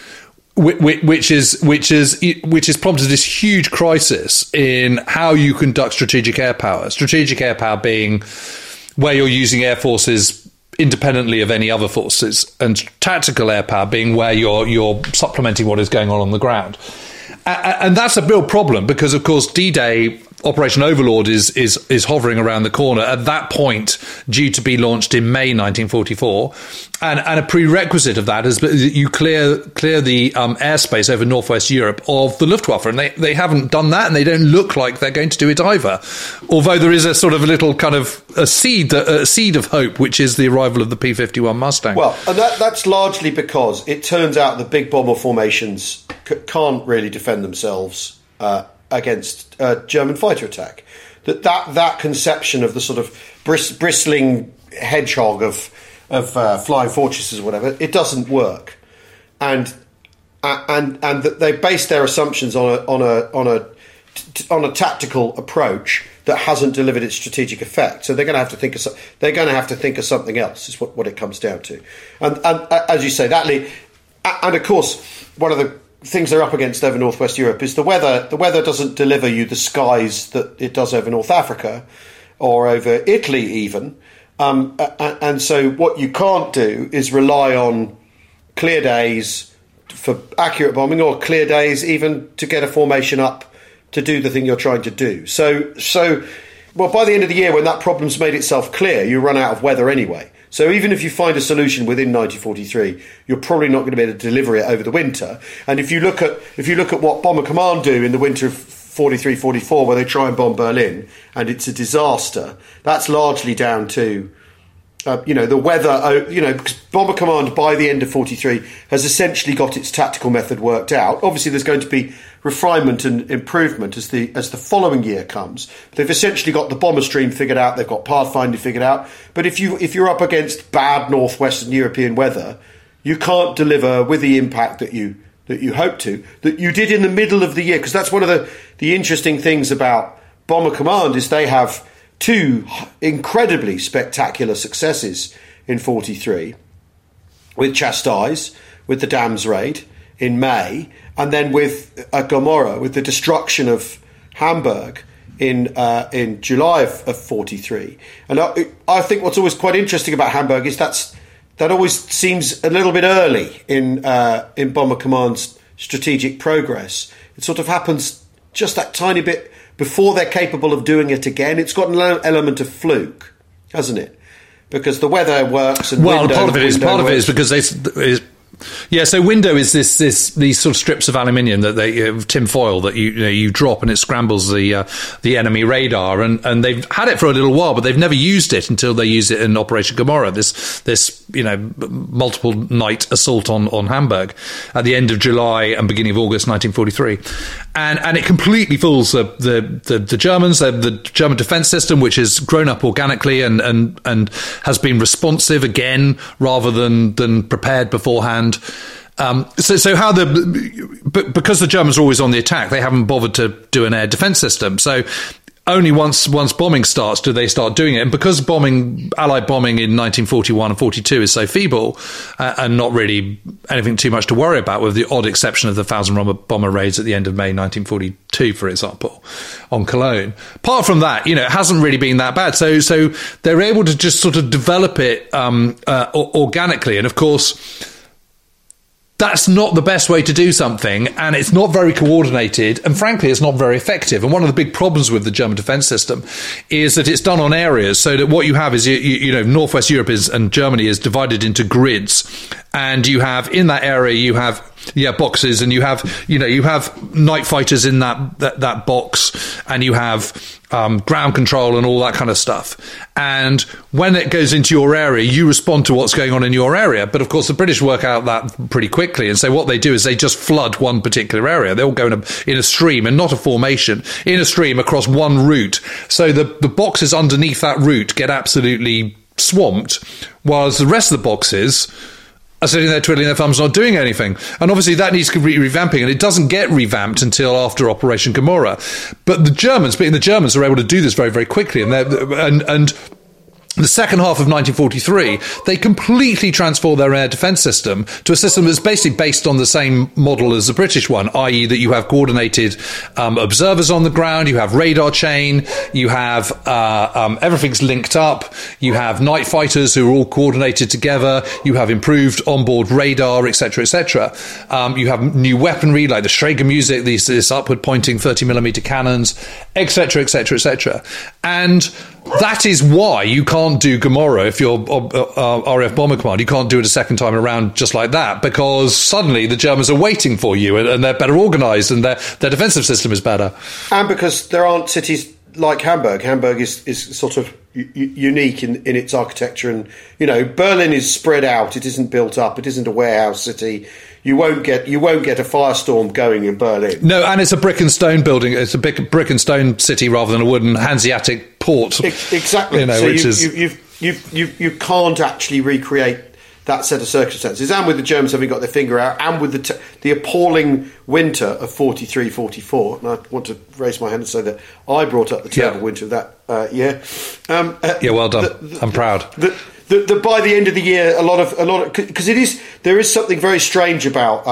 which, which is which is which has prompted this huge crisis in how you conduct strategic air power. Strategic air power being where you're using air forces independently of any other forces, and tactical air power being where you're you're supplementing what is going on on the ground. And that's a real problem because, of course, D-Day, Operation Overlord, is is is hovering around the corner at that point, due to be launched in May nineteen forty-four, and and a prerequisite of that is that you clear clear the um, airspace over Northwest Europe of the Luftwaffe, and they, they haven't done that, and they don't look like they're going to do it either. Although there is a sort of a little kind of a seed a seed of hope, which is the arrival of the P fifty-one Mustang. Well, and that that's largely because it turns out the big bomber formations c- can't really defend themselves Uh, against uh, German fighter attack. That that that conception of the sort of bris- bristling hedgehog of of uh, flying fortresses or whatever, it doesn't work, and uh, and and that they base their assumptions on a on a on a t- on a tactical approach that hasn't delivered its strategic effect. So they're going to have to think of so- they're going to have to think of something else. Is what, what it comes down to, and and uh, as you say, that le- and of course one of the things they're up against over Northwest Europe is the weather. The weather doesn't deliver you the skies that it does over North Africa or over Italy even. Um, and so what you can't do is rely on clear days for accurate bombing or clear days even to get a formation up to do the thing you're trying to do. So, so well, by the end of the year, when that problem's made itself clear, you run out of weather anyway. So even if you find a solution within nineteen forty-three, you're probably not going to be able to deliver it over the winter. And if you look at if you look at what Bomber Command do in the winter of forty-three forty-four, where they try and bomb Berlin, and it's a disaster, that's largely down to Uh, you know, the weather, you know, because Bomber Command by the end of forty-three has essentially got its tactical method worked out. Obviously, there's going to be refinement and improvement as the as the following year comes. But they've essentially got the bomber stream figured out. They've got pathfinding figured out. But if you if you're up against bad northwestern European weather, you can't deliver with the impact that you that you hope to, that you did in the middle of the year. Because that's one of the the interesting things about Bomber Command is they have two incredibly spectacular successes in forty-three, with Chastise, with the Dams raid in May, and then with uh, Gomorrah, with the destruction of Hamburg in uh, in July of, of forty-three. And I, I think what's always quite interesting about Hamburg is that's that always seems a little bit early in uh, in Bomber Command's strategic progress. It sort of happens just that tiny bit before they're capable of doing it again. It's got an element of fluke, hasn't it? Because the weather works and well, window, part of it is part works. of it is because they. Is, Yeah, so window is this, this these sort of strips of aluminium that they uh, tin foil that you, you know you drop and it scrambles the uh, the enemy radar, and, and they've had it for a little while, but they've never used it until they used it in Operation Gomorrah. This this you know multiple night assault on, on Hamburg at the end of July and beginning of August nineteen forty-three, and and it completely fools the the, the, the Germans, the, the German defence system, which has grown up organically and and and has been responsive again rather than than prepared beforehand. Um, so, so how the but because the Germans are always on the attack, they haven't bothered to do an air defence system. So only once once bombing starts do they start doing it. And because bombing, Allied bombing in nineteen forty-one and forty-two is so feeble uh, and not really anything too much to worry about, with the odd exception of the thousand bomber raids at the end of May nineteen forty-two, for example, on Cologne. Apart from that, you know, it hasn't really been that bad. So, so they're able to just sort of develop it um, uh, organically, and of course, that's not the best way to do something, and it's not very coordinated, and frankly, it's not very effective. And one of the big problems with the German defence system is that it's done on areas, so that what you have is, you, you know, Northwest Europe is, and Germany is divided into grids, and you have, in that area, you have, yeah, boxes, and you have, you know, you have night fighters in that, that, that box, and you have um, ground control and all that kind of stuff. And when it goes into your area, you respond to what's going on in your area. But of course, the British work out that pretty quickly, and so what they do is they just flood one particular area. They'll go in a, in a stream, and not a formation, in a stream across one route. So the, the boxes underneath that route get absolutely swamped, whilst the rest of the boxes are sitting there twiddling their thumbs, not doing anything. And obviously that needs complete revamping, and it doesn't get revamped until after Operation Gomorrah. But the Germans, being the Germans, are able to do this very, very quickly. And and and the second half of nineteen forty-three, they completely transform their air defence system to a system that's basically based on the same model as the British one, that is that you have coordinated um, observers on the ground, you have radar chain, you have uh, um, everything's linked up, you have night fighters who are all coordinated together, you have improved onboard radar, et cetera, et cetera. Um, you have new weaponry like the Schrager music, these this upward pointing thirty millimeter cannons, et cetera, et cetera, et cetera. And that is why you can't do Gomorrah if you're uh, R A F Bomber Command. You can't do it a second time around just like that, because suddenly the Germans are waiting for you, and, and they're better organised, and their their defensive system is better. And because there aren't cities like Hamburg. Hamburg is, is sort of u- unique in, in its architecture, and you know, Berlin is spread out. It isn't built up. It isn't a warehouse city. You won't get you won't get a firestorm going in Berlin. No, and it's a brick and stone building. It's a big brick and stone city rather than a wooden Hanseatic port. Exactly. You know, so which you, is you, you, you, you, you can't actually recreate that set of circumstances. And with the Germans having got their finger out, and with the t- the appalling winter of forty-three forty-four, and I want to raise my hand and say that I brought up the terrible yeah. winter of that uh, year. Um, uh, yeah, well done. The, the, I'm proud. The, the, the, by the end of the year, a lot of a lot of because it is there is something very strange about um,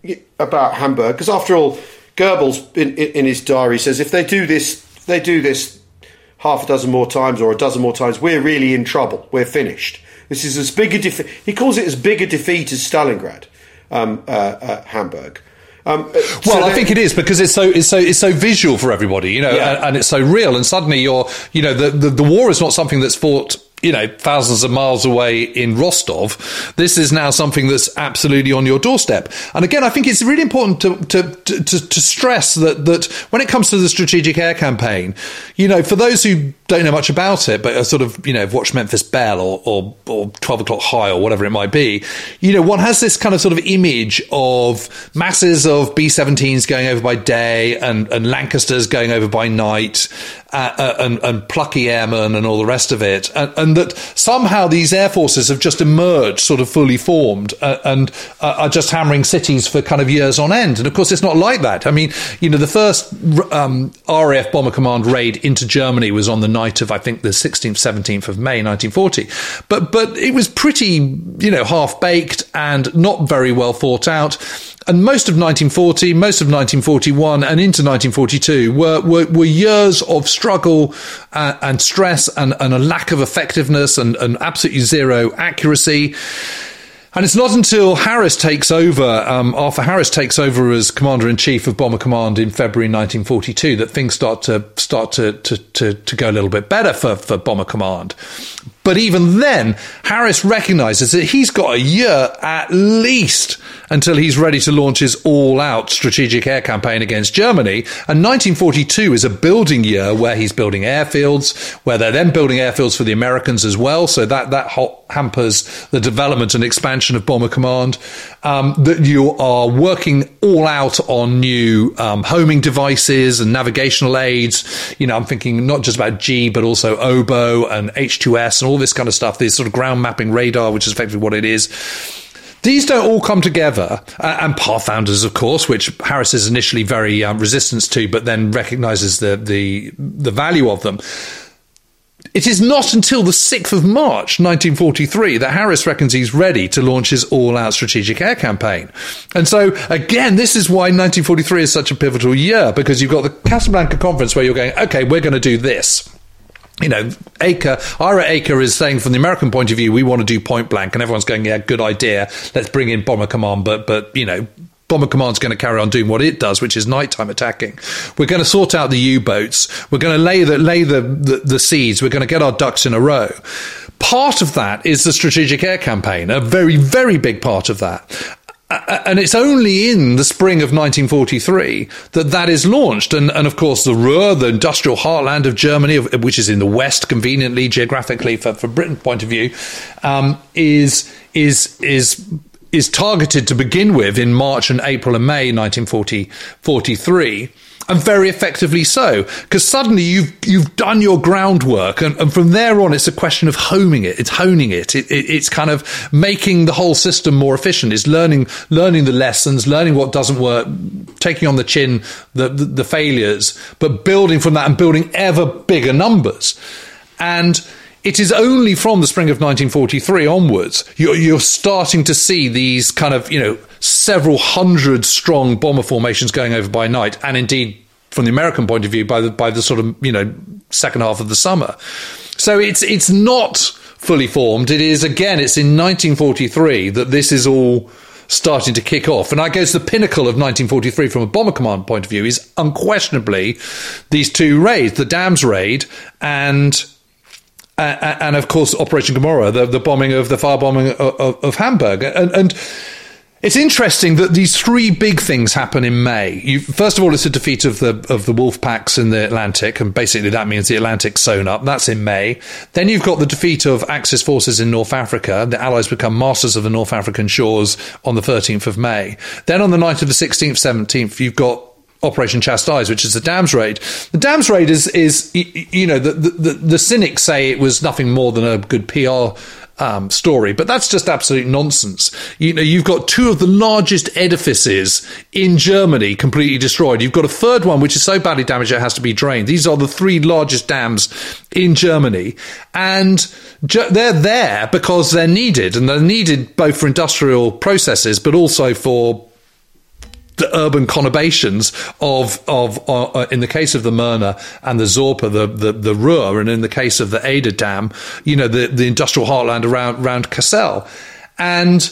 about Hamburg, because after all, Goebbels in, in, in his diary says if they do this, if they do this half a dozen more times or a dozen more times, we're really in trouble. We're finished. This is as big a defeat. He calls it as big a defeat as Stalingrad, um, uh, uh, Hamburg. Um, well, so I think it is because it's so it's so it's so visual for everybody, you know, yeah. and, and it's so real. And suddenly, you're, you know, the, the the war is not something that's fought, you know, thousands of miles away in Rostov. This is now something that's absolutely on your doorstep. And again, I think it's really important to to to, to, to stress that that when it comes to the Strategic Air Campaign, you know, for those who don't know much about it, but are sort of, you know, have watched Memphis Belle or, or or twelve o'clock High or whatever it might be, you know, one has this kind of sort of image of masses of B seventeens going over by day and, and Lancasters going over by night, uh, uh, and, and plucky airmen and all the rest of it, and, and that somehow these air forces have just emerged, sort of fully formed, uh, and uh, are just hammering cities for kind of years on end. And of course, it's not like that. I mean, you know, the first um, R A F Bomber Command raid into Germany was on the night of, I think, the sixteenth, seventeenth of May, nineteen forty. But but it was pretty, you know, half-baked and not very well thought out. And most of nineteen forty, most of nineteen forty-one and into nineteen forty-two were, were, were years of struggle uh, and stress and, and a lack of effectiveness and, and absolutely zero accuracy. And it's not until Harris takes over, um, Arthur Harris takes over as Commander-in-Chief of Bomber Command in February nineteen forty-two, that things start to start to to, to, to go a little bit better for, for Bomber Command. But even then, Harris recognises that he's got a year at least until he's ready to launch his all-out strategic air campaign against Germany. And nineteen forty-two is a building year where he's building airfields, where they're then building airfields for the Americans as well. So that, that hampers the development and expansion of Bomber Command. Um, that you are working all out on new um, homing devices and navigational aids. You know, I'm thinking not just about G, but also oboe and H two S and all this kind of stuff, this sort of ground mapping radar, which is effectively what it is. These don't all come together, uh, and Pathfinders, of course, which Harris is initially very um, resistant to, but then recognises the, the the value of them. It is not until the sixth of March nineteen forty-three that Harris reckons he's ready to launch his all-out strategic air campaign. And so, again, this is why nineteen forty-three is such a pivotal year, because you've got the Casablanca Conference where you're going, OK, we're going to do this. You know, Acre, Ira Acre is saying from the American point of view, we want to do point blank, and everyone's going, yeah, good idea. Let's bring in Bomber Command, but, but you know, Bomber Command's going to carry on doing what it does, which is nighttime attacking. We're going to sort out the U-boats. We're going to lay the lay the, the, the seeds. We're going to get our ducks in a row. Part of that is the Strategic Air Campaign, a very, very big part of that. And it's only in the spring of nineteen forty-three that that is launched. And, and of course, the Ruhr, the industrial heartland of Germany, which is in the west conveniently, geographically, for, for Britain's point of view, um, is is is is targeted to begin with in March and April and May nineteen forty-three. And very effectively so, because suddenly you've you've done your groundwork, and, and from there on, it's a question of homing it. It's honing it. It, it. It's kind of making the whole system more efficient. It's learning learning the lessons, learning what doesn't work, taking on the chin the, the, the failures, but building from that and building ever bigger numbers. And it is only from the spring of nineteen forty-three onwards you're, you're starting to see these kind of, you know, several hundred strong bomber formations going over by night, and indeed, from the American point of view, by the by the sort of, you know, second half of the summer. So it's it's not fully formed. It is, again, it's in nineteen forty-three that this is all starting to kick off. And I guess the pinnacle of nineteen forty-three from a Bomber Command point of view is unquestionably these two raids, the Dams raid and... Uh, and, of course, Operation Gomorrah, the, the bombing of the firebombing of, of, of Hamburg. And, and it's interesting that these three big things happen in May. You, first of all, it's a defeat of the of the wolf packs in the Atlantic, and basically that means the Atlantic's sewn up. That's in May. Then you've got the defeat of Axis forces in North Africa. The Allies become masters of the North African shores on the thirteenth of May. Then on the night of the sixteenth, seventeenth, you've got Operation Chastise, which is the Dams raid. The Dams raid is, is you know, the, the, the cynics say it was nothing more than a good P R um, story, but that's just absolute nonsense. You know, you've got two of the largest edifices in Germany completely destroyed. You've got a third one which is so badly damaged it has to be drained. These are the three largest dams in Germany, and ju- they're there because they're needed, and they're needed both for industrial processes, but also for the urban conurbations of of uh, in the case of the Möhne and the Sorpe, the, the the Ruhr, and in the case of the Eder Dam, you know, the the industrial heartland around around Kassel. And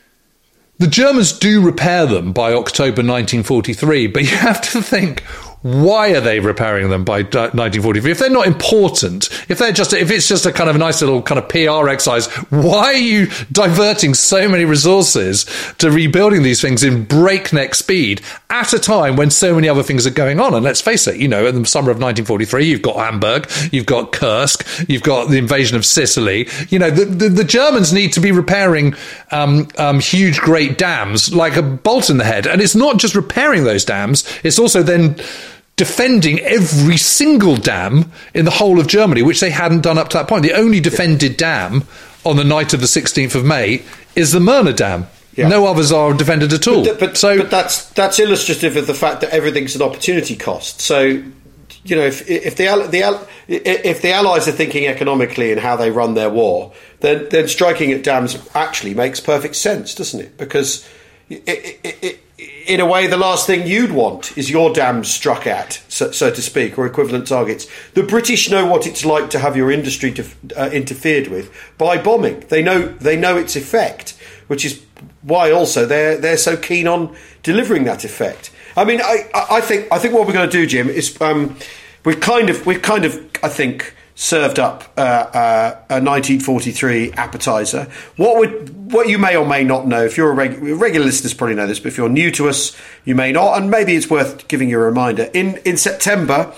the Germans do repair them by October nineteen forty-three, but you have to think, why are they repairing them by nineteen forty-three? If they're not important, if they're just, if it's just a kind of nice little kind of P R exercise, why are you diverting so many resources to rebuilding these things in breakneck speed at a time when so many other things are going on? And let's face it, you know, in the summer of nineteen forty-three, you've got Hamburg, you've got Kursk, you've got the invasion of Sicily. You know, the, the, the Germans need to be repairing um, um, huge, great dams like a bolt in the head. And it's not just repairing those dams, it's also then defending every single dam in the whole of Germany, which they hadn't done up to that point. The only defended dam on the night of the sixteenth of May is the Möhne Dam. Yeah. No others are defended at all. But, but, so, but that's that's illustrative of the fact that everything's an opportunity cost. So, you know, if if the the if the Allies are thinking economically in how they run their war, then then striking at dams actually makes perfect sense, doesn't it? Because it, it, it, in a way, the last thing you'd want is your dams struck at, so, so to speak, or equivalent targets. The British know what it's like to have your industry to, uh, interfered with by bombing. They know they know its effect, which is why also they're they're so keen on delivering that effect. I mean, I I think I think what we're going to do, Jim, is um, we've kind of we've kind of I think served up uh, uh, a nineteen forty-three appetizer. What would what you may or may not know, if you're a reg- regular listeners probably know this, but if you're new to us, you may not, and maybe it's worth giving you a reminder. In in September,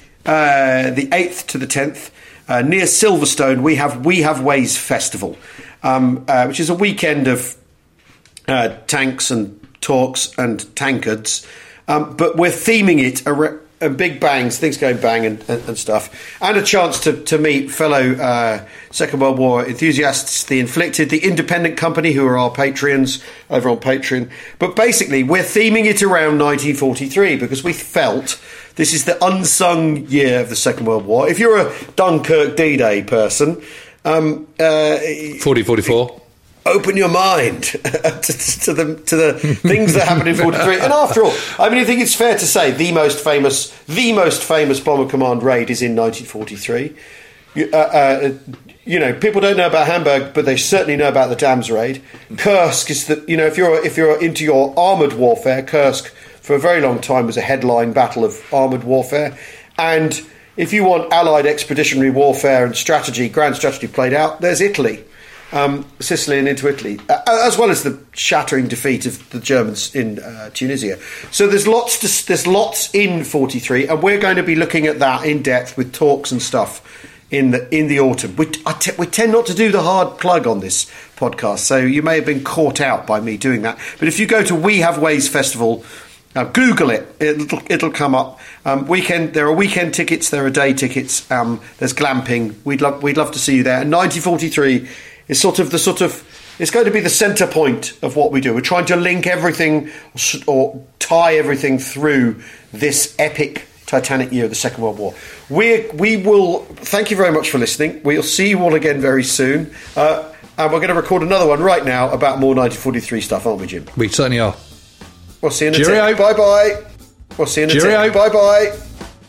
uh, the eighth to the tenth, uh, near Silverstone, we have We Have Ways Festival, um, uh, which is a weekend of uh, tanks and talks and tankards, um, but we're theming it around. And big bangs, things going bang and, and, and stuff, and a chance to, to meet fellow uh, Second World War enthusiasts, The Inflicted, the Independent Company, who are our Patreons over on Patreon. But basically, we're theming it around nineteen forty-three because we felt this is the unsung year of the Second World War. If you're a Dunkirk D-Day person, um, uh, forty forty-four. Open your mind to, to the to the things that happened in forty-three. And after all, I mean, I think it's fair to say the most famous, the most famous Bomber Command raid is in nineteen forty-three. Uh, uh, you know, people don't know about Hamburg, but they certainly know about the Dams raid. Kursk is the, you know, if you're if you're into your armoured warfare, Kursk for a very long time was a headline battle of armoured warfare. And if you want Allied expeditionary warfare and strategy, grand strategy played out, there's Italy. Um, Sicily and into Italy, uh, as well as the shattering defeat of the Germans in uh, Tunisia. So there's lots to, there's lots in forty-three, and we're going to be looking at that in depth with talks and stuff in the in the autumn. We, I t- we tend not to do the hard plug on this podcast, so you may have been caught out by me doing that. But if you go to We Have Ways Festival, uh, Google it, it'll, it'll come up. Um, weekend, there are weekend tickets, there are day tickets. Um, there's glamping. We'd love we'd love to see you there. And nineteen forty-three. It's sort of the sort of it's going to be the centre point of what we do. We're trying to link everything or tie everything through this epic Titanic year of the Second World War. We we will thank you very much for listening. We'll see you all again very soon, uh, and we're going to record another one right now about more nineteen forty-three stuff, aren't we, Jim? We certainly are. We'll see you in a tick. Bye bye. We'll see you in a tick. Bye bye.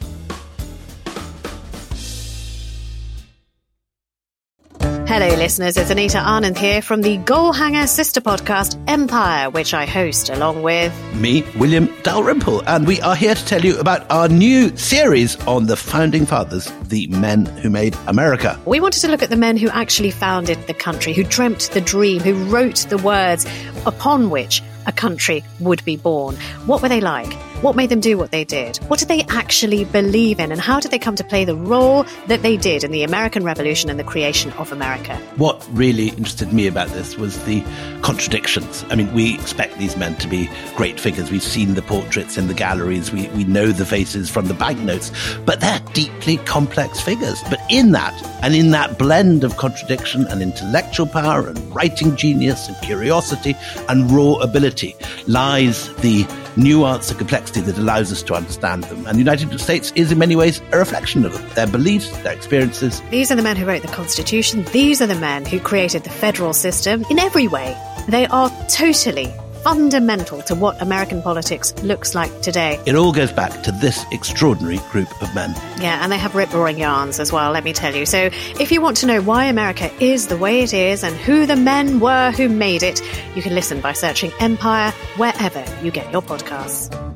Hello, listeners. It's Anita Anand here from the Goalhanger sister podcast, Empire, which I host along with... me, William Dalrymple, and we are here to tell you about our new series on the Founding Fathers, the men who made America. We wanted to look at the men who actually founded the country, who dreamt the dream, who wrote the words upon which a country would be born. What were they like? What made them do what they did? What did they actually believe in? And how did they come to play the role that they did in the American Revolution and the creation of America? What really interested me about this was the contradictions. I mean, we expect these men to be great figures. We've seen the portraits in the galleries. We, we know the faces from the banknotes. But they're deeply complex figures. But in that, and in that blend of contradiction and intellectual power and writing genius and curiosity and raw ability lies the nuance and complexity that allows us to understand them. And the United States is in many ways a reflection of them, their beliefs, their experiences. These are the men who wrote the Constitution. These are the men who created the federal system in every way. They are totally fundamental to what American politics looks like today. It all goes back to this extraordinary group of men. Yeah, and they have rip-roaring yarns as well, let me tell you. So if you want to know why America is the way it is and who the men were who made it, you can listen by searching Empire wherever you get your podcasts.